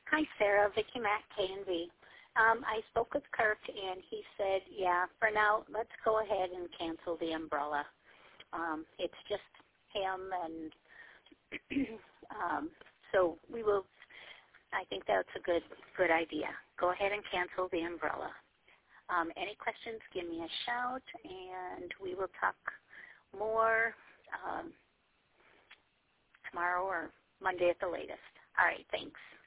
Hi, Sarah. Vicky Mack, K&V. I spoke with Kirk, and he said, yeah, for now, let's go ahead and cancel the umbrella. It's just him, and so we will. I think that's a good idea. Go ahead and cancel the umbrella. Any questions, give me a shout, and we will talk more tomorrow or Monday at the latest. All right, thanks.